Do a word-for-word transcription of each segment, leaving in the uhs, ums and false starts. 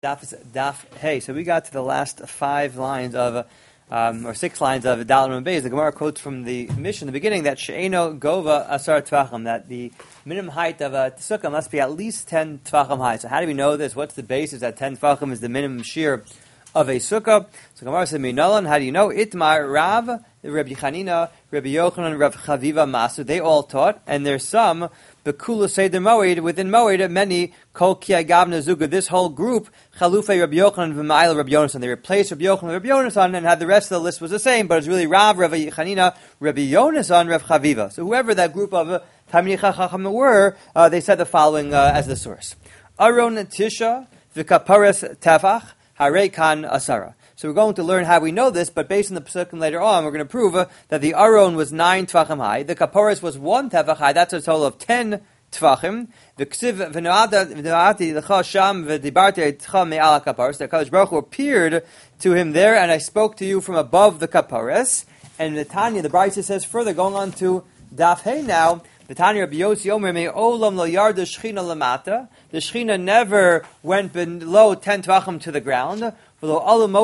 Daf, daf Hey. So we got to the last five lines of, um, or six lines of Daled Amud Beis. The Gemara quotes from the Mishnah in the beginning that She'eno Gova Asar Tvachim, that the minimum height of a sukkah must be at least ten Tvachim high. So how do we know this? What's the basis that ten Tvachim is the minimum shear of a sukkah? So Gemara says, Minalan, how do you know? Itmar Rav, Rabbi Chanina, Rabbi Yochanan, Rabbi Chaviva Masu, they all taught, and there's some Bekula Seder Moed, within Moed, many Kol Ki Agavna Zuga, this whole group, Chalufei Rabbi Yochanan, V'ma'il Rabbi Yonasan. They replaced Rabbi Yochanan, Rabbi Yonasan, and had the rest of the list was the same, but it's really Rav, Rabbi Chanina, Rabbi Yonasan, Rabbi Chaviva. So whoever that group of uh, Talmidei Chacham were, uh, they said the following uh, as the source. Aron Tisha, V'kapares Tefach, Harei Kan Asara. So we're going to learn how we know this, but based on the Pesukim later on, we're going to prove uh, that the Aron was nine Tvachim high, the Kaporis was one Tefach high, that's a total of ten Tvachim. The Ksiv v'noati l'cha sham v'dibarti etcha me'al HaKaporis. The HaKadosh Baruch Hu appeared to him there, and I spoke to you from above the Kaporis. And the Tanya, the Brisa says further, going on to Daf Hey now, the Tanya Rabbi Yossi Omer me olam lo yard the Shechina lamata. The Shechina never went below ten Tvachim to the ground. Nor did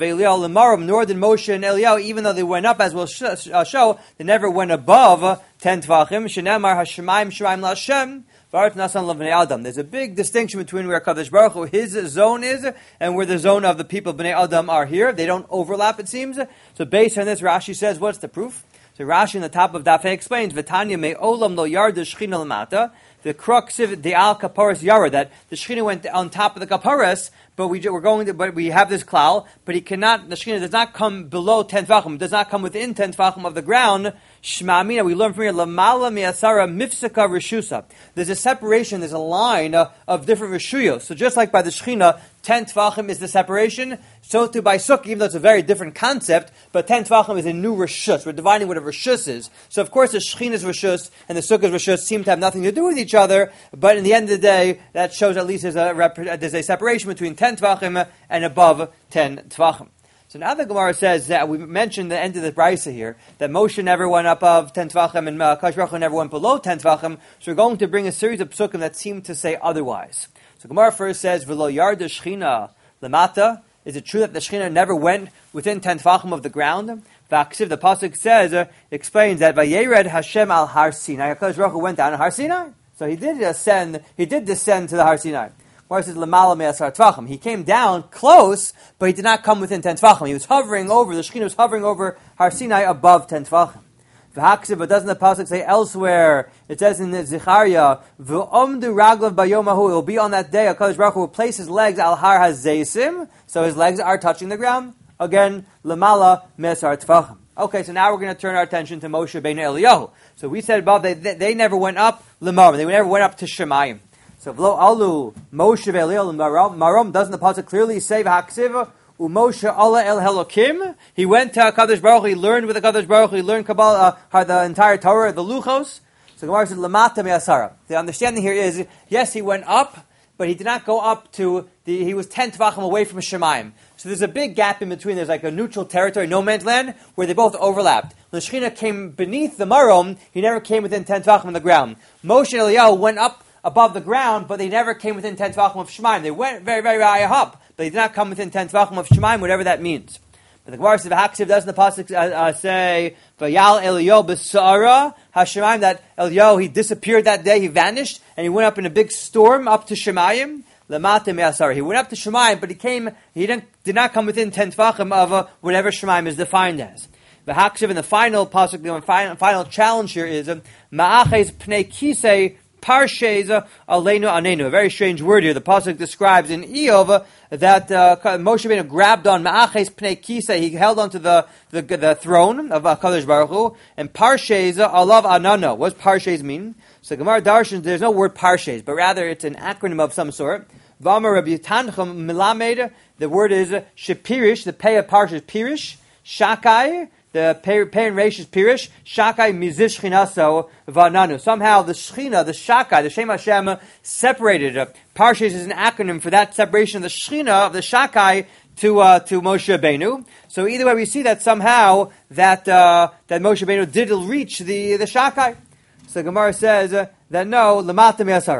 Moshe and Eliyahu, even though they went up, as we'll sh- uh, show, they never went above uh, ten Tvachim. Shenemar Hashemayim Shemaim LaShem V'aretz Nasan L'Bnei Adam. There's a big distinction between where Kadosh Baruch Hu, his zone is, and where the zone of the people of Bnei Adam are here. They don't overlap, it seems. So based on this, Rashi says, what's the proof? So Rashi in the top of Daf Hey explains, V'tanya me olam lo yard the Shechina lamata. The crux of the al kaparas yara, that the Shechina went on top of the kaparas, but we we're going to, but we have this klal, but he cannot. The Shechina does not come below ten tefachim, does not come within ten tefachim of the ground. Shema Amina, we learn from here lamala miasara mifsaka rishusa. There's a separation, there's a line uh, of different rishuyos. So just like by the Shechina, ten tefachim is the separation. So too by sukkah, even though it's a very different concept, but ten tefachim is a new rishus. We're dividing what a rishus is. So of course the Shechina's rishus and the sukkah's rishus seem to have nothing to do with each other. But in the end of the day, that shows at least there's a there's a separation between ten tefachim and above ten tefachim. So now the Gemara says that we mentioned the end of the Brisa here, that Moshe never went above ten Tvachim and uh, Kadosh Baruch Hu never went below ten Tvachim. So we're going to bring a series of Pesukim that seem to say otherwise. So Gemara first says, V'lo yarda Shechina lamata. Is it true that the Shechina never went within ten Tvachim of the ground? V'aksiv, the Pasuk says, uh, explains that Vayered Hashem al Har Sinai. Kadosh Baruch Hu went down to Har Sinai. So he did ascend, he did descend to the Har Sinai. Where says Lamala me'asar tvachim. He came down close, but he did not come within ten tvachim. He was hovering over, the Shechina was hovering over Har Sinai above ten tvachim. V'haksiv, but doesn't the Pasuk say elsewhere? It says in the Zechariah, V'omdu raglav bayomahu, it will be on that day, HaKadosh Baruch Hu will place his legs al har hazeisim, so his legs are touching the ground. Again, Lamala me'asar tvachim. Okay, so now we're going to turn our attention to Moshe ben Eliyahu. So we said above, they, they, they never went up Lamar, they never went up to Shemayim. So v'lo alu Moshe ve'Eliyahu marom, doesn't the pasuk clearly say v'haksiva u'Moshe ala el Helokim? He went to HaKadosh Baruch Hu, he learned with HaKadosh Baruch Hu, he learned Kabbalah, uh, the entire Torah, the Luchos. So Gemara says lamata me'asara. The understanding here is, yes, he went up, but he did not go up to the, he was ten tvachim away from Shemayim. So there's a big gap in between. There's like a neutral territory, no man's land, where they both overlapped. When the Shechina came beneath the Marom, he never came within ten tvachim on the ground. Moshe and Eliyahu went up above the ground, but they never came within ten tvachim of Shemayim. They went very, very high up, but they did not come within ten tvachim of Shemayim, whatever that means. But the Gemara says, "V'haksiv," doesn't the pasuk uh, uh, say, "Vayal Eliyahu b'sa'ara Hashemayim," that Eliyahu, he disappeared that day, he vanished, and he went up in a big storm up to Shemayim. Lamata me'asara. He went up to Shemayim, but he came, he didn't, did not come within ten tvachim of uh, whatever Shemayim is defined as. V'haksiv, and the final pasuk, the final, final challenge here is Ma'aches pnei kisei Parshes aleinu anenu. A very strange word here. The pasuk describes in Eov that uh, Moshe Rabbeinu grabbed on Ma'aches pnei kisei. He held onto the the, the throne of uh, Kadosh Baruch Hu, and Parshes alav anano. What does Parshes mean? So Gemara Darshan, there's no word Parshes, but rather it's an acronym of some sort. V'amar Rabbi Tanchum milamed. The word is shepirish. The pay of Parshes pirish. Shakai. The pay and resh is pirish. Shakai mizish shchinaso v'ananu. Somehow the shchina, the shakai, the Shem Hashem separated. Parshes is an acronym for that separation of the shchina, of the shakai, to uh, to Moshe Rabbeinu. So either way, we see that somehow that uh, that Moshe Rabbeinu did reach the the shakai. So Gemara says uh, that no, lamata me'asara.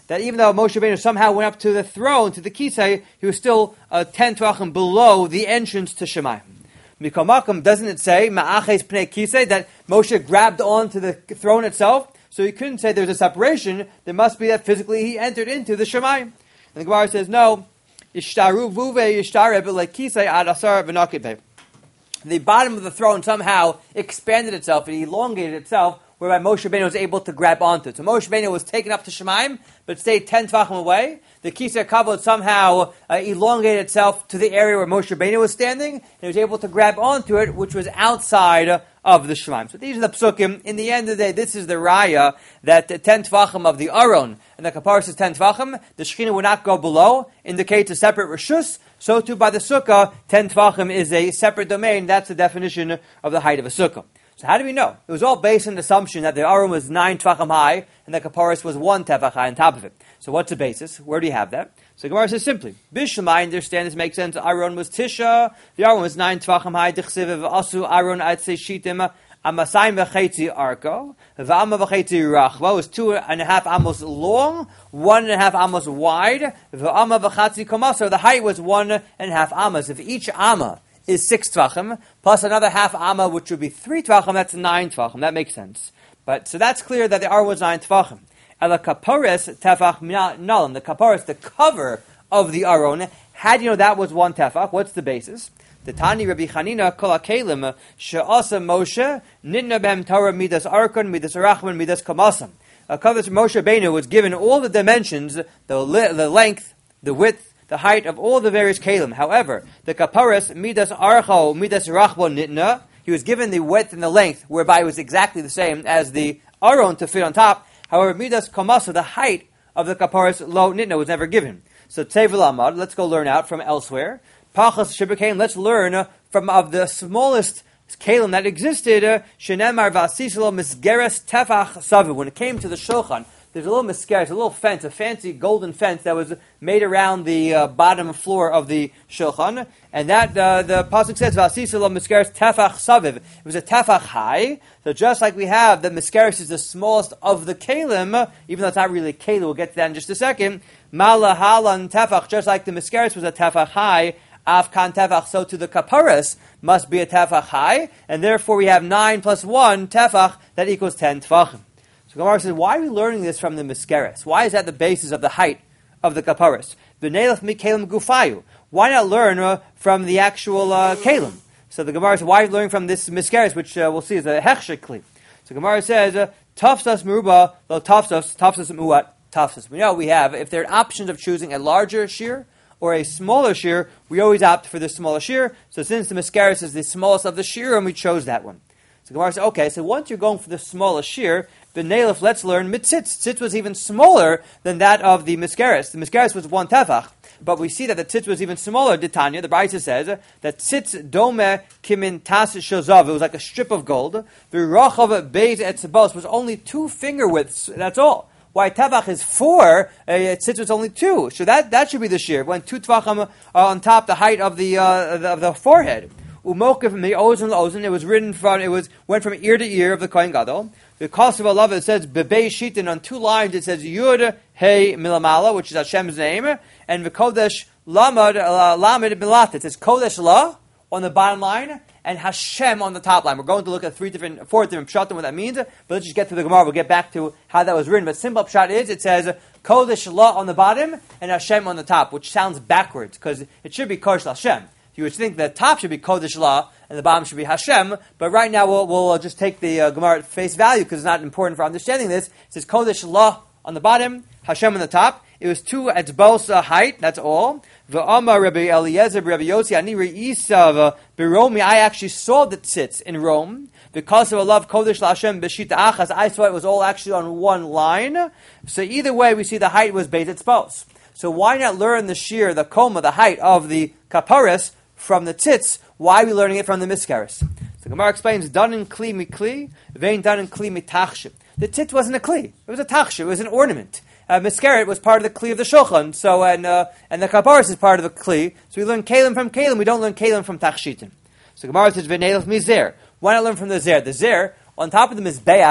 that even though Moshe Rabbeinu somehow went up to the throne, to the kisei, he was still uh, ten tvachim below the entrance to Shemayim. Mikol Makom, doesn't it say Ma'aches Pnei Kisei that Moshe grabbed onto the throne itself? So he couldn't say there's a separation. There must be that physically he entered into the Shemayim. And the Gemara says no. Ishtaru vuve yishtare b'lekisei ad asar v'nakive. The bottom of the throne somehow expanded itself and elongated itself, whereby Moshe Rabbeinu was able to grab onto it. So Moshe Rabbeinu was taken up to Shemayim, but stayed ten tvachim away. The Kisei Kavod somehow uh, elongated itself to the area where Moshe Rabbeinu was standing, and he was able to grab onto it, which was outside uh, of the Shemayim. So these are the psukim. In the end of the day, this is the raya that the ten tvachim of the Aron and the Kaparos is ten tvachim. The Shekhinah would not go below, indicates a separate reshus. So too by the sukkah, ten tvachim is a separate domain. That's the definition of the height of a sukkah. So how do we know? It was all based on the assumption that the Aron was nine tvachim high and the Kaparos was one tefach high on top of it. So what's the basis? Where do you have that? So Gemara says simply, Bishlam, I understand this makes sense. Aron was Tisha, the Aron was nine tvachim high, Dichsiv asu Aron I'd say shitim amasayim v'chetzi arko, v'ama v'chetzi rachva was two and a half amos long, one and a half amos wide, v'ama v'chatzi komaso, the height was one and a half amos. If each amma is six tvachim, plus another half amma, which would be three tvachim, that's nine tvachim. That makes sense. But so that's clear that the Aron was nine tvachim. And the kaparis tefach nalam, the kaparis, the cover of the Aron. How do you know that was one tefach? What's the basis? The Tani Rabbi Chanina kol hakelim she'asa Moshe nitna behem Torah midas arkon, midas arachman, midas kamasam. A cover of Moshe Rabbeinu was given all the dimensions, the li- the length, the width, the height of all the various kelim. However, the kaparis midas archo, midas rachman nitna, he was given the width and the length, whereby it was exactly the same as the Aron to fit on top. However, midas kamasa, the height of the kaparis lo nitna, was never given. So tevil amad, let's go learn out from elsewhere. Pachas shibakaim, let's learn from of the smallest kalim that existed. Shenemar vasislo misgeres tefach savu. When it came to the shulchan, there's a little misgeres, a little fence, a fancy golden fence that was made around the uh, bottom floor of the shulchan, and that uh, the pasuk says vasislo misgeres tefach saviv. It was a tefach high. So just like we have the misgeres is the smallest of the kalim, even though it's not really a kalim, we'll get to that in just a second. Malahalan tefach, just like the misgeres was a tefach high. Afkan tefach, so to the kaparis must be a tefach high, and therefore we have nine plus one tefach that equals ten tefachim. So Gemara says, why are we learning this from the miskeres? Why is that the basis of the height of the kaparis? V'neilach mikelim gufayu. Why not learn uh, from the actual uh, kelim? So the Gemara says, why are you learning from this miskeres, which uh, we'll see is a hechsher kli. So Gemara says, tafsas meruba lo tafsas tafsas muat tafsas. We know we have, if there are options of choosing a larger shear or a smaller shear, we always opt for the smaller shear. So since the miskeres is the smallest of the shear, and we chose that one. So Gemara says, okay, so once you're going for the smallest shear, the Neilif, let's learn mitzitz. Tzitz was even smaller than that of the miskeres. The miskeres was one tefach, but we see that the tzitz was even smaller. Titania, the Brisa says that tzitz dome kimin tas shozav. It was like a strip of gold. The rochav beis etzebos was only two finger widths. That's all. Why tefach is four, uh, tzitz was only two. So that, that should be the shear. When two tefachim uh, on top, the height of the uh, the, of the forehead. Umokiv mi ozen ozen. It was written from. It was went from ear to ear of the Kohen Gadol. The cost of Allah, it says bebei shitin on two lines. It says Yud Hey Milamala, which is Hashem's name, and v'kodesh Lamad Lamed Milat. It says Kodesh La on the bottom line and Hashem on the top line. We're going to look at three different, four different pshat and what that means. But let's just get to the Gemara. We'll get back to how that was written. But simple pshat is it says Kodesh La on the bottom and Hashem on the top, which sounds backwards because it should be Kodesh Hashem. You would think the top should be Kodesh La and the bottom should be Hashem, but right now we'll, we'll just take the uh, Gemara at face value because it's not important for understanding this. It says Kodesh La on the bottom, Hashem on the top. It was two etzbos uh, height, that's all. V'amar Rabbi Eliezer, Rabbi Yossi, Ani Re'isav, Beromi, I actually saw the tzitz in Rome. Because of a love Kodesh La Hashem B'shita Achas, I saw it was all actually on one line. So either way, we see the height was Beit Etzbos. So why not learn the shear, the koma, the height of the kaparis from the tzitz? Why are we learning it from the miskeres? So Gemara explains, done in kli mikli, vein done in kli mitachshim. The tzitz wasn't a kli; it was a tachshim. It was an ornament. Uh, miskeret was part of the kli of the shulchan. So and uh, and the kaparis is part of the kli. So we learn kalim from kalim. We don't learn kalim from tachshitim. So Gemara says v'neilach mizer. Why not learn from the zer? The zer on top of the mizbeach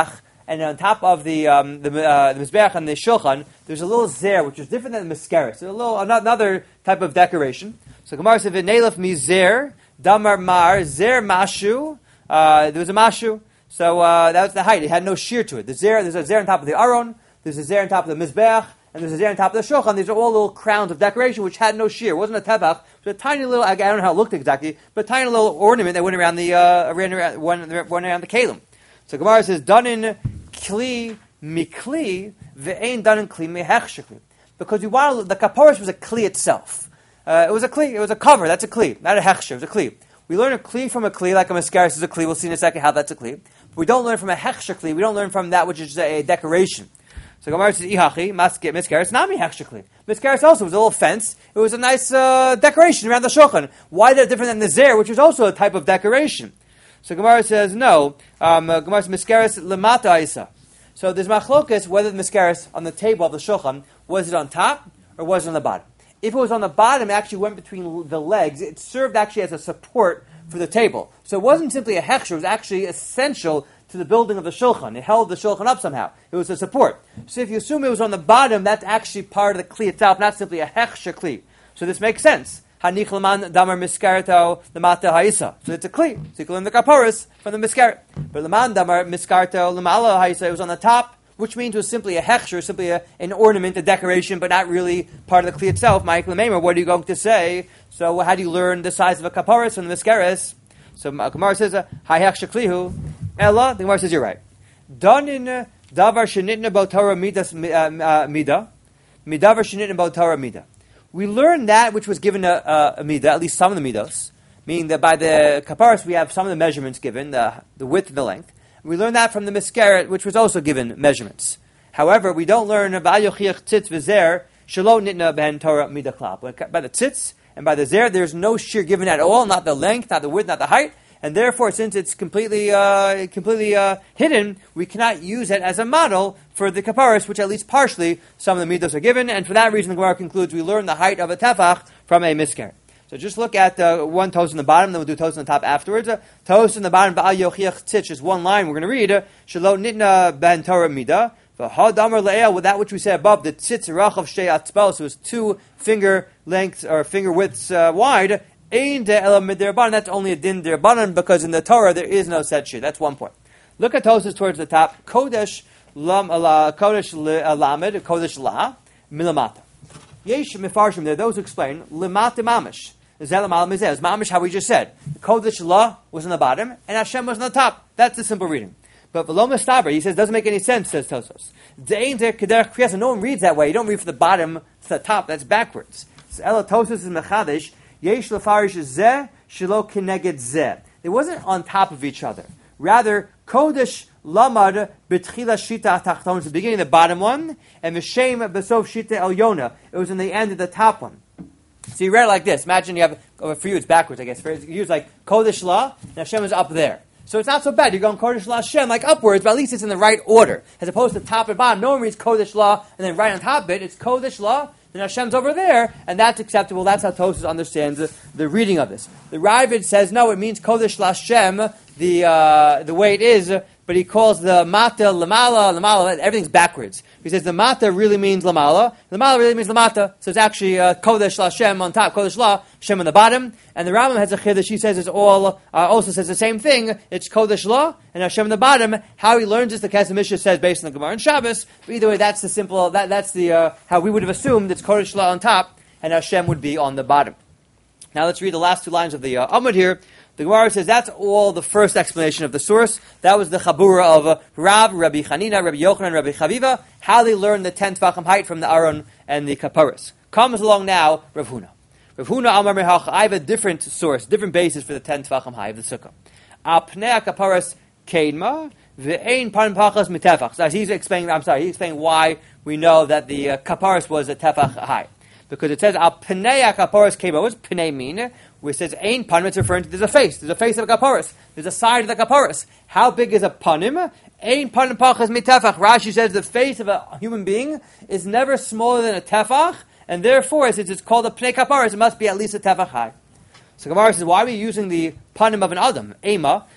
and on top of the um, the, uh, the Mizbeach and the Shulchan, there's a little zer, which is different than the Miskeres. A little another type of decoration. So Gemara says, "V'neilef mizer damar mar zer mashu." Uh, there was a mashu, so uh, that was the height. It had no shear to it. The zer, there's a zer on top of the aron. There's a zer on top of the Mizbeach, and there's a zer on top of the Shulchan. These are all little crowns of decoration which had no shear. It wasn't a tefach. It was a tiny little, I don't know how it looked exactly, but a tiny little ornament that went around the uh, ran around, went, went around the kalim. So Gemara says, "Danin kli mikli ve'ein danin kli mehechshekli," because we wanted, the kaporos was a kli itself. Uh, it was a kli. It was a cover. That's a kli, not a hechsher. It was a kli. We learn a kli from a kli, like a mascaris is a kli. We'll see in a second how that's a kli. But we don't learn from a hechsher kli. We don't learn from that which is a decoration. So Gemara says, "Ihachi mascaris nami hechsher kli." Mascaris also was a little fence. It was a nice uh, decoration around the shulchan. Why is that different than the zer, which is also a type of decoration? So Gemara says, no. Um, uh, Gemara says, "Miskeres lemata isa." So there's machlokas whether the miskeres on the table of the shulchan, was it on top or was it on the bottom? If it was on the bottom, it actually went between the legs. It served actually as a support for the table. So it wasn't simply a hechsher. It was actually essential to the building of the shulchan. It held the shulchan up somehow. It was a support. So if you assume it was on the bottom, that's actually part of the kli itself, not simply a hechsher kli. So this makes sense. Hanich laman damar miskarto lemata haisa. So it's a kli. So you can learn the kaporos from the miskaret. But laman damar miskarto lemala haisa. It was on the top, which means it was simply a hechsher, simply a, an ornament, a decoration, but not really part of the kli itself. Mike Lemaimer, what are you going to say? So how do you learn the size of a kaporos from the miskares? So Gemara says, "Hi hechsher klihu." Ella, the Gemara says, you're right. Danin davar shenitna bo Torah midas mida. Midavar shenitna bo Torah mida. We learn that which was given a, a, a midah, at least some of the midos, meaning that by the kaparos we have some of the measurements given, the, the width and the length. We learn that from the miskeret, which was also given measurements. However, we don't learn by the tzitz v'zer shelo nitna ben Torah midah klal. By the tzitz and by the zer, there's no shear given at all, not the length, not the width, not the height, and therefore, since it's completely uh, completely uh, hidden, we cannot use it as a model for the kaparos, which at least partially some of the midos are given, and for that reason the Gemara concludes we learn the height of a tefach from a misker. So just look at uh, one toes in the bottom, then we'll do toes on the top afterwards. Uh, toes in the bottom, ba'al yochiach tzitz, is one line we're going to read. Shelo nitna ben Torah mida. V'hadamar le'el, with that which we said above, the tzitz rachav shtei atzbal, so it's two finger lengths or finger widths uh, wide. Ein de'ela midirbanan, that's only a din dirbanan, because in the Torah there is no set shear. That's one point. Look at toes towards the top. Kodesh lam ala kodesh lamed kodesh la milamata. Yesh mefarshim, there are those who explain limata mamish. Zelamal mizeh is mamish how we just said. Kodesh la was on the bottom and Hashem was on the top. That's the simple reading. But v'lo mistaber, he says, doesn't make any sense, says Tosos. De'ein der kederach kriyasa, no one reads that way. You don't read from the bottom to the top. That's backwards. So Ela Tosos is mechadish. Yesh lefarish zeh shelo kineged zeh. It wasn't on top of each other. Rather, kodesh lamad betchila shita tachton, the beginning of the bottom one, and v'shem besof shita elyona. It was in the end of the top one. So you read it like this. Imagine you have, oh, for you it's backwards, I guess. For you it's like kodesh la, and Hashem is up there. So it's not so bad. You're going kodesh la Hashem like upwards, but at least it's in the right order, as opposed to top and bottom. No one reads kodesh la and then right on top of it, it's kodesh la. Then Hashem's over there, and that's acceptable. That's how Tosfos understands the, the reading of this. The Ravid says, no, it means Kodesh Lashem, the uh, the way it is, but he calls the Mata Lamala, Lamala, everything's backwards. He says the Mata really means Lamala, Lamala really means Lamata, so it's actually uh, Kodesh Lashem on top, Kodesh La, Shem on the bottom, and the Rambam has a chiddush, she says it's all, uh, also says the same thing, it's Kodesh La, and Hashem on the bottom. How he learns this, the Kesef Mishnah says based on the Gemara and Shabbos, but either way, that's the simple, that, that's the, uh, how we would have assumed it's Kodesh La on top, and Hashem would be on the bottom. Now let's read the last two lines of the uh, Amud here. The Gemara says that's all the first explanation of the source. That was the Chabura of uh, Rav, Rabbi Chanina, Rabbi Yochanan, Rabbi Chaviva, how they learned the ten Tvachim height from the Aron and the Kaparis. Comes along now Rav Huna. Rav Huna Amar Mehach, I have a different source, different basis for the ten Tvachim height of the Sukkah. Apnei Kaparis Keidma, Ve'ein Pan Pachas Mitefach. So as he's explaining, I'm sorry, he's explaining why we know that the uh, Kaparis was a Tefach high. Because it says, Al Pnei Kaparis Keidma. What does Pnei mean? Where it says Ein Panim, it's referring to there's a face. There's a face of a kaparis. There's a side of the kaparis. How big is a panim? Ein Panim Pachas Mitefach. Rashi says the face of a human being is never smaller than a tefach, and therefore, since it's called a Pnei Kaparis, it must be at least a tefach high. So Gemara says, why are we using the panim of an adam? Ema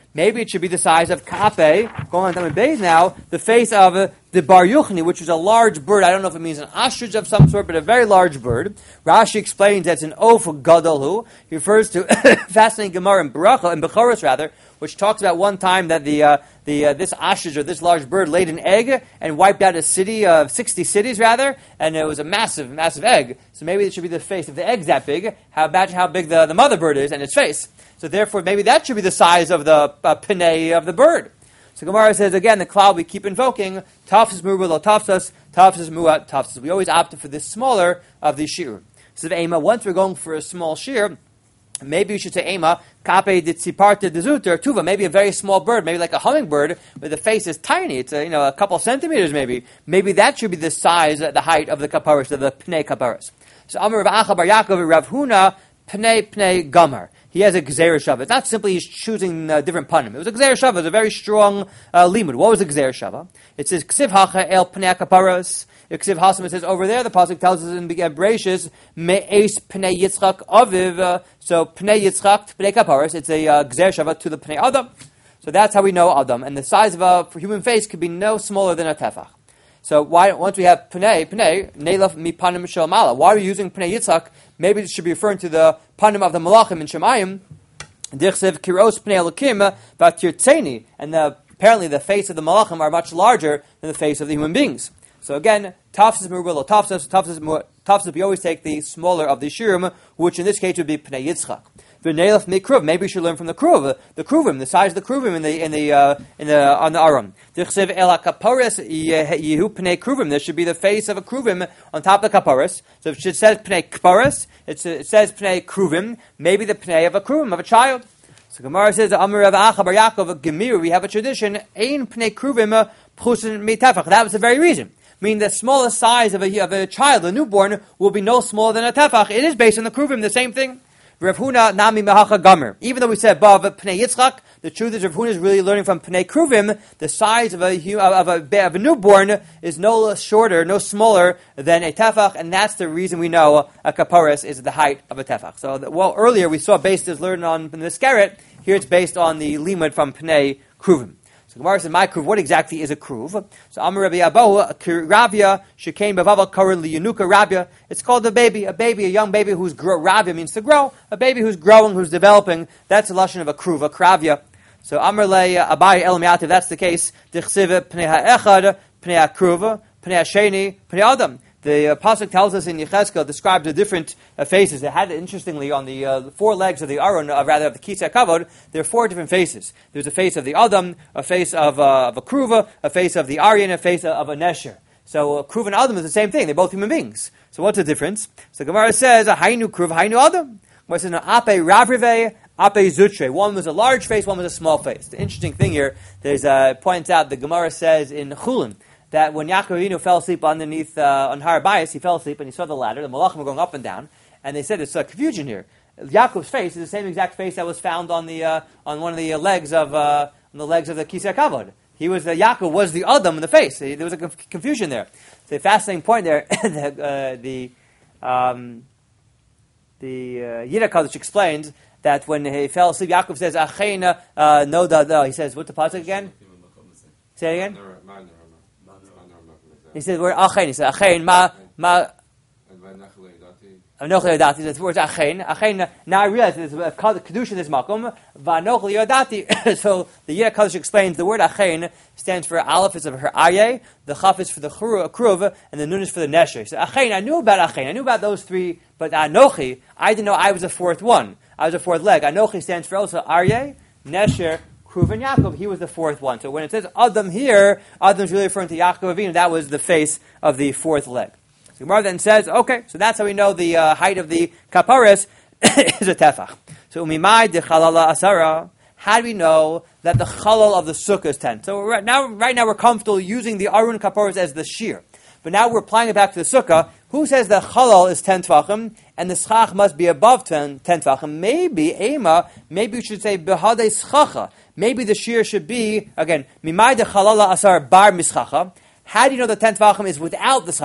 maybe it should be the size of Kape, going on to Beis now, the face of uh, the Bar Yuchni, which is a large bird. I don't know if it means an ostrich of some sort, but a very large bird. Rashi explains that's an Of Gadolhu. He refers to fascinating Gemara in Beracha, in Bechoros rather, which talks about one time that the uh, the uh, this ostrich or this large bird laid an egg and wiped out a city of uh, sixty cities rather, and it was a massive, massive egg. So maybe it should be the face. If the egg's that big, how imagine how big the, the mother bird is and its face. So therefore, maybe that should be the size of the uh, pinay of the bird. So Gemara says again, the cloud we keep invoking, tafsis mu'ah lo tafsas, tafsis mu'ah tafsas. We always opt for the smaller of the shir. So Ema, once we're going for a small shir, maybe we should say Ema, kape ditziparte dezuter tuva, maybe a very small bird, maybe like a hummingbird, where the face is tiny, it's a, you know, a couple centimeters maybe. Maybe that should be the size, the height of the kaparis, of the pnei kaparis. So Amar Rav Acha bar Yaakov Rav Huna, pnei pnei gamar. He has a Gzeir Shava. It's not simply he's choosing uh, different panim. It was a Gzeir Shava. It was a very strong uh, limud. What was the Gzeir Shava? It says, Ksiv hacha el pnei kaparos. Ksiv hasam, it says over there, the pasuk tells us in the Bereshis, me'es pnei Yitzchak aviv. Uh, so pnei Yitzchak, pnei kaparos. It's a uh, Gzeir Shava to the pnei Adam. So that's how we know Adam. And the size of a human face could be no smaller than a tefach. So why, once we have pnei, pnei, neilaf mi panim shel mala. Why are we using pnei Yitzchak? Maybe it should be referring to the panim of the malachim in Shemayim. Dichsev kiros pnei elokim v'tirtzeni. And the, apparently the face of the malachim are much larger than the face of the human beings. So again, tafsis merubah tafsis, tafsis tafsis, we always take the smaller of the shirim, which in this case would be pnei Yitzchak. V'neilaf mikruv. Maybe we should learn from the kruv, the kruvim, the size of the kruvim in the in the uh, in the on the aron. Dichsev el kaparis yehu pnei kruvim. There should be the face of a kruvim on top of the kaparis. So if it says pnei kaparis, it says pnei kruvim. Maybe the pnei of a kruvim of a child. So Gemara says Amar Rav Acha bar Yaakov Gemir. We have a tradition ein pnei kruvim prusin mitafach. That was the very reason. Meaning the smallest size of a of a child, a newborn, will be no smaller than a tefach. It is based on the kruvim, the same thing. Rav Huna nami mehacha gamer. Even though we said above pnei Yitzchak, the truth is Rav Huna is really learning from pnei kruvim. The size of a of a, of a newborn is no shorter, no smaller than a tefach, and that's the reason we know a kaparis is the height of a tefach. So, the, well, earlier we saw based is learned on the skeret. Here it's based on the limud from pnei kruvim. So Gemara says, "My kruv, what exactly is a kruv?" So Amar Rabbi Abahu, Rabia, shekain bavaval karin liyanuka Rabia. It's called a baby, a baby, a young baby who's grow. Rabia means to grow. A baby who's growing, who's developing. That's the lashon of a kruv, a kravia. So Amar le Abai El Miat, if that's the case, dichsiv pnei ha'echad, pnei ha'kruv, pnei ha'sheni, pnei adam. The uh, pasuk tells us in Yechezkel, describes the different uh, faces. It had, interestingly, on the uh, four legs of the Aron, uh, rather of the Kisei Kavod, there are four different faces. There's a face of the Adam, a face of, uh, of a Kruva, a face of the Aryan, and a face of a Nesher. So uh, Kruva and Adam is the same thing. They're both human beings. So what's the difference? So Gemara says, Hainu Kruv, Hainu Adam. Gemara says, Ape Ravrive, Ape Zutre. One was a large face, one was a small face. The interesting thing here, there's uh, points out, the Gemara says in Chulin, that when Yaakov Avinu fell asleep underneath uh, on Har Bayis, he fell asleep and he saw the ladder. The malachim were going up and down, and they said there's a confusion here. Yaakov's face is the same exact face that was found on the uh, on one of the uh, legs of uh, on the legs of the Kisei Kavod. He was the uh, Yaakov was the Adam in the face. There was a conf- confusion there. So a fascinating point there. the uh, the um, the uh, Yiddish Kodesh explains that when he fell asleep, Yaakov says Achein uh, no da da. He says, what's the pasuk again? Say it again. He says, we're Achein. He says, Achein, ma, ma. Anochli Yodati. The word Achein. Achein, now I realize there's a Kedusha in this makom. Vanochli Yodati. So the Yiddish Kodesh explains the word Achein stands for Aleph is of her Aye, the Chaf is for the Kruv, and the Nun is for the Nesher. So Achein, I knew about Achein. I knew about those three, but Anochi, I didn't know I was a fourth one. I was a fourth leg. Anochi stands for also Aryeh, Nesher, Kruv and Yaakov, he was the fourth one. So when it says Adam here, Adam is really referring to Yaakov Avinu. That was the face of the fourth leg. So Gemara then says, okay, so that's how we know the uh, height of the kaparis is a tefach. So umimai de chalala asara. How do we know that the chalal of the sukkah is ten? So right now, right now we're comfortable using the arun kaparis as the shear. But now we're applying it back to the sukkah. Who says the chalal is ten tvachim and the schach must be above ten, ten tvachim? Maybe, ema, maybe we should say behadei schacha. Maybe the shear should be, again, mimai de chalala asar bar mischacha. How do you know the ten tvachim is without the schach?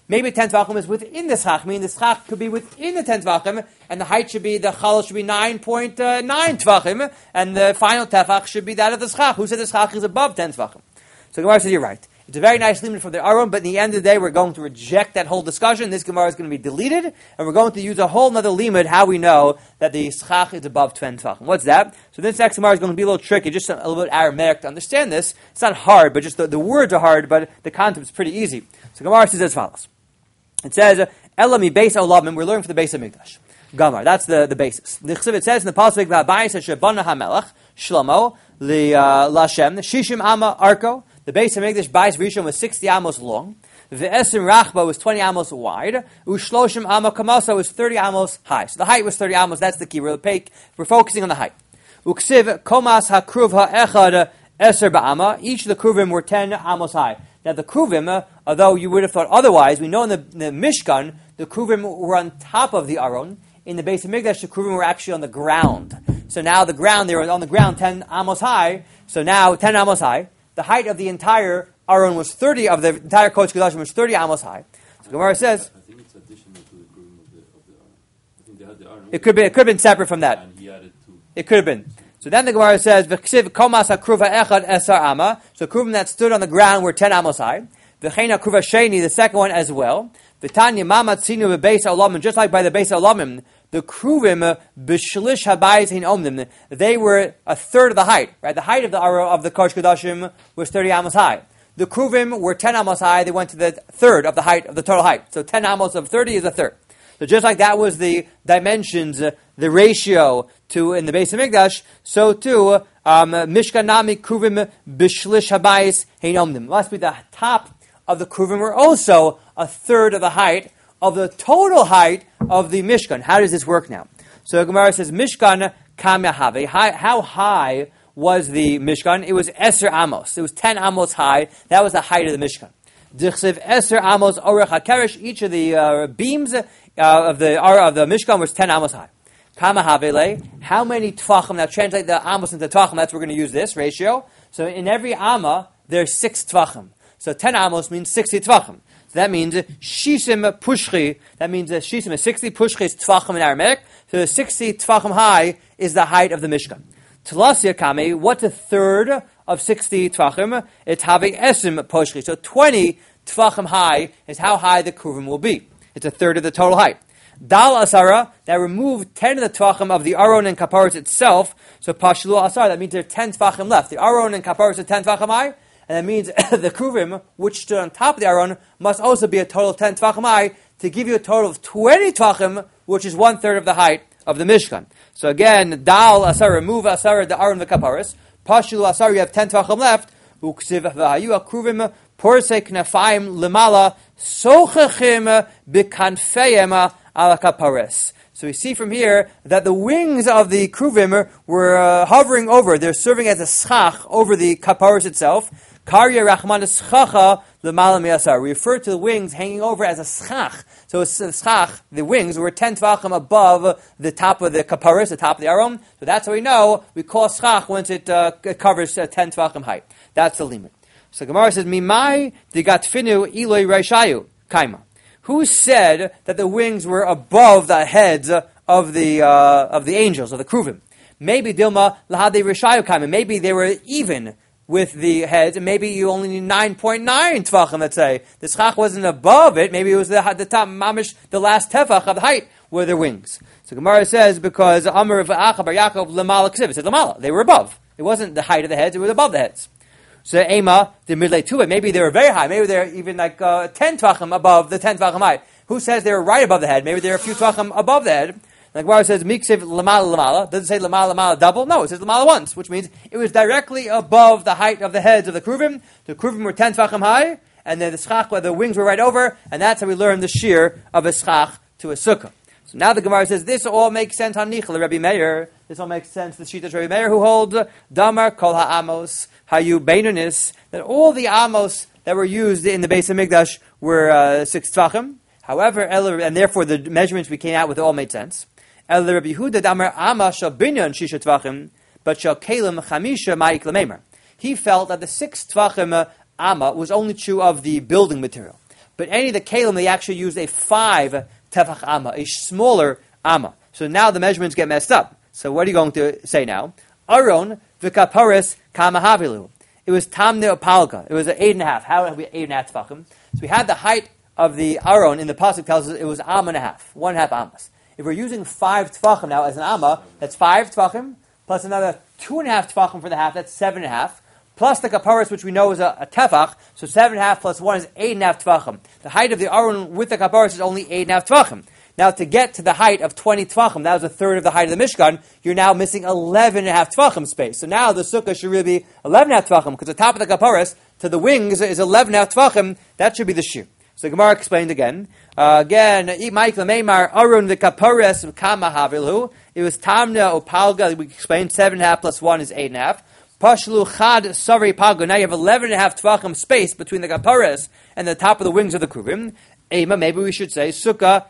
Maybe ten tvachim is within the schach, meaning the schach could be within the ten tvachim, and the height should be, the chalal should be nine point nine tvachim, and the final tefach should be that of the schach. Who said the schach is above ten tvachim? So Gemara says, you're right. It's a very nice limit for the Aron, but in the end of the day, we're going to reject that whole discussion. This Gemara is going to be deleted, and we're going to use a whole other limit how we know that the schach is above ten tvachim. What's that? So this next Gemara is going to be a little tricky, just a, a little bit Aramaic to understand this. It's not hard, but just the, the words are hard, but the concept is pretty easy. So Gemara says as follows. It says, Elami Beis Olamim, we're learning for the Beis Hamikdash. Gamar, that's the, the basis. The Chsiv, it says in the Pasuk, V'abayis Shebana HaMelech, Shlomo, Li Lashem, Shishim Ama Arko. The Beis Hamikdash Bais Rishon was sixty amos long. The Esim Rachba was twenty amos wide. Ushloshim Ama Kamasa was thirty amos high. So the height was thirty amos. That's the key. We're, we're focusing on the height. Uksiv Komas HaKruv HaEchad Eser Ba'ama. Each of the Kruvim were ten amos high. Now the Kruvim, uh, although you would have thought otherwise, we know in the, in the Mishkan, the Kruvim were on top of the Aron. In the Beis Hamikdash, the Kruvim were actually on the ground. So now the ground, they were on the ground ten amos high. So now ten amos high. The height of the entire Aron was thirty, of the entire Kodesh Kodashim was thirty amos high. So Gemara says, I think it's additional to the Kruvim of the, of the Aron. I think they had the Aron. It could be, it could have been separate from that. And he added two. It could have been. So then the Gemara says, V'ksiv komas hakruva echad esar ama. So Kruvim that stood on the ground were ten amos high. V'chein hakruva sheni, the second one as well. V'tanya mamat sinu v'beis olamim, just like by the Beis Olamim, the Kruvim b'shlish habayis hin omnim, they were a third of the height. Right, the height of the of the Kodesh Kodashim was thirty amos high. The Kruvim were ten amos high. They went to the third of the height of the total height. So ten amos of thirty is a third. So just like that was the dimensions, uh, the ratio to in the Beis Hamikdash, so too um, Mishkanami Kruvim b'shlish habayis hein omnim. Must be the top of the Kruvim were also a third of the height of the total height of the Mishkan. How does this work now? So Gemara says, Mishkan kam yahave. How high was the Mishkan? It was Eser Amos. It was ten Amos high. That was the height of the Mishkan. Dichsiv Eser Amos Orech HaKeresh. Each of the uh, beams uh, of the uh, of the Mishkan was ten Amos high. Kama havele. How many Tvachim? Now translate the Amos into Tvachim. That's we're going to use this ratio. So in every Amma, there's six Tvachim. So ten Amos means sixty Tvachim. So that means Shisim Pushchi. That means uh, Shisim is sixty. Pushchi is Tvachim in Aramaic. So the sixty Tvachim high is the height of the Mishkan. Tlasya Kame, what's a third of sixty Tvachim? It's having Esim Pushchi. So twenty Tvachim high is how high the Kruvim will be. It's a third of the total height. Dal Asara, that removed ten of the Tvachim of the Aron and Kaparos itself. So Pashlu Asara, that means there are ten Tvachim left. The Aron and Kaparos are ten Tvachim high. And that means the Kruvim, which stood on top of the Aron, must also be a total of ten Tvachim high to give you a total of twenty Tvachim, which is one third of the height of the Mishkan. So again, Dal Asar, remove Asar, the Aron, the Kaparis. Pashul Asar, you have ten Tvachim left. Uksiv V'hayu Kruvim, Porsei Knafayim Limala, Sochachim B'kanfeyem Ala Kaparis. So we see from here that the wings of the Kruvim were uh, hovering over. They're serving as a schach over the Kaparis itself. Karya Rachman Schacha L'Mala Me'asar. We refer to the wings hanging over as a schach. So it's a schach, the wings were ten Tvachim above the top of the Kaparis, the top of the Aron. So that's how we know we call schach once it, uh, it covers uh, ten Tvachim height. That's the limit. So Gemara says, Mimai Digatfinu Eloi Raishayu Kaima. Who said that the wings were above the heads of the uh, of the angels, of the Kruvim? Maybe Dilma Lahade Rishayu Kaima. Maybe they were even with the heads, and maybe you only need nine point nine Tvachim, let's say. The Schach wasn't above it, maybe it was the, the top, mamish, the last Tefach of the height were their wings. So Gemara says, because Amar V'acha Bar Yaakov Lamala Ksiv, it said Lamala, they were above. It wasn't the height of the heads, it was above the heads. So Ema, the midlay tuba, maybe they were very high. Maybe they're even like uh, ten tvachim above the ten tvachim high. Who says they were right above the head? Maybe they're a few tvachim above the head. Like where it says miksiv lamala lamala, does it say lamala lamala double? No, it says lamala once, which means it was directly above the height of the heads of the kruvim. The kruvim were ten tvachim high, and then the schach, where the wings were right over, and that's how we learn the shear of a schach to a sukkah. So now the Gemara says this all makes sense on Nichel, Rabbi Meir. This all makes sense. The Shita Rabbi Meir, who holds Damar Kol Ha'amos Hayu Beinonis, that all the Amos that were used in the Beis Hamikdash were uh, six tvachim. However, and therefore the measurements we came out with all made sense. El Rabbi Yehuda Damar Ama Shal Binyan Shisha Tvachim, but Shal Kalim Chamisha Ma'ik Lamemer. He felt that the six tvachim Ama was only true of the building material. but any of the kalim, they actually used a five tefach amma, a smaller amma. So now the measurements get messed up. So what are you going to say now? Aron v'kaparis kamahavilu. It was tamne opalga. It was an eight and a half. How have we eight and a half tefachim? So we had the height of the aron in the pasuk tells us it was am and a half, one and a half amas. If we're using five tefachim now as an amma, that's five tefachim plus another two and a half tefachim for the half. That's seven and a half. Plus the kaparis, which we know is a, a tefach, so seven and a half plus one is eight and a half tefachim. The height of the aron with the kaparis is only eight and a half tefachim. Now, to get to the height of twenty tefachim, that was a third of the height of the Mishkan, you're now missing eleven and a half tefachim space. So now the sukkah should really be eleven and a half tefachim, because the top of the kaparis to the wings is eleven and a half tefachim. That should be the shear. So the Gemara explained again. Uh, again, Mike Lameimar, Arun the kaparis kama havilhu. It was tamna opalga. We explained seven and a half plus one is eight and a half. Pashlu chad sari palga. Now you have eleven and a half tefachim space between the kaparis and the top of the wings of the kruvim. Ema, maybe we should say sukkah.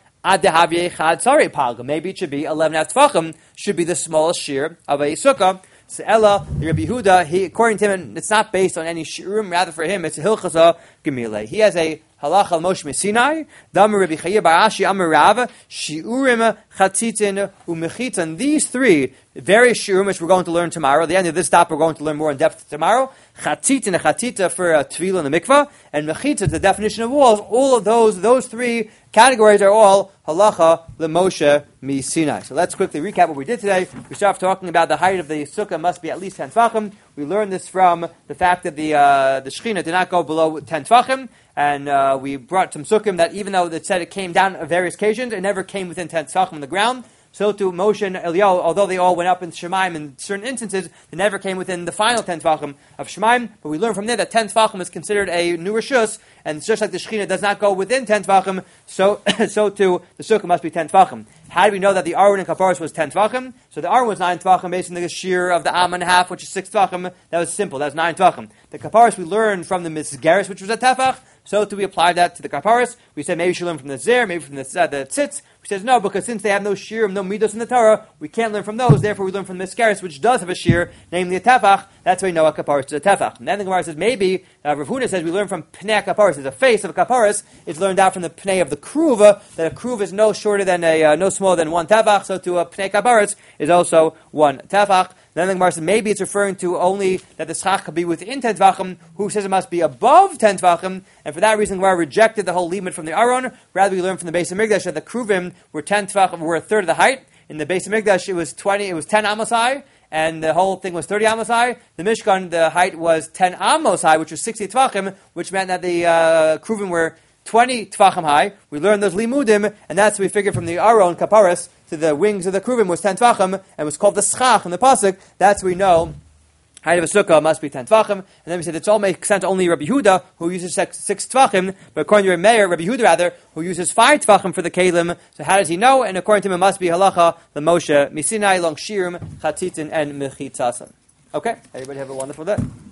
Maybe it should be eleven half tefachim, should be the smallest shear of a sukkah. So Ella, the Rabbi Yehuda, he, according to him, it's not based on any shiurim, rather for him, it's a hilchasa gemile. He has a halacha al Moshe Sinai, Damar Rabbi Chaya Barashi Amar Rav, shiurim chatzitin umechitan. These three various shiurim, which we're going to learn tomorrow. At the end of this stop, we're going to learn more in depth tomorrow. Chatzitin, a chatita for a tvila in the mikvah, and mechita, the definition of walls. All of those, those three categories are all halacha l'Moshe mi Sinai. So let's quickly recap what we did today. We started off talking about the height of the sukkah must be at least ten tefachim. We learned this from the fact that the uh, the shechina did not go below ten tefachim, and uh, we brought some sukkim that even though it said it came down on various occasions, it never came within ten tefachim on the ground. So to Moshe and Eliyahu, although they all went up in Shemaim in certain instances, they never came within the final ten tefachim of Shemaim. But we learned from there that ten tefachim is considered a new rishus, and just like the Shekhinah does not go within ten tefachim, so so too the sukkah must be ten tefachim. How do we know that the Aron and Kaparis was ten tefachim? So the Aron was nine tefachim based on the shear of the Am and a half, which is six tefachim. That was simple. That was nine tefachim. The Kaparis we learned from the Misgeris, which was a tefach. So to we apply that to the Kaparis. We said maybe we should learn from the Zer, maybe from the, uh, the Tzitz. We says no, because since they have no shear, no midos in the Torah, we can't learn from those. Therefore, we learn from the Misgeris, which does have a shear, namely a tefach. That's why we know a Kaparis is a tefach. And then the Gemara says maybe uh, Rav Huna says we learn from Pnei Kaparis. There's a face of a Kaparis. It's learned out from the Pnei of the Kruva, that a Kruva is no shorter than a uh, no smaller than one tefach. So to a Pnei Kaparis is also one tefach. Then the Gemara says maybe it's referring to only that the schach could be within ten tvachim. Who says it must be above ten tvachim? And for that reason, the Gemara rejected the whole limit from the Aron. Rather, we learned from the Beis Hamikdash that the Kruvim were ten tvachim, were a third of the height. In the Beis Hamikdash, it was twenty. It was ten amosai, and the whole thing was thirty amosai. The Mishkan, the height was ten amosai, which was sixty tvachim, which meant that the uh, Kruvim were twenty tvachim high. We learned those limudim, and that's what we figured from the Aron Kaparis to the wings of the Kruvim was ten tvachim, and was called the schach in the pasuk. That's what we know. Height of a sukkah must be ten tvachim, and then we said it's all makes sense only Rabbi Yehuda who uses six, six tvachim, but according to Rabbi Meir, Rabbi Yehuda rather, who uses five tvachim for the kalim. So how does he know? And according to him, it must be halacha the Moshe misinai long shirim chatzitin and mechitzasan. Okay, everybody have a wonderful day.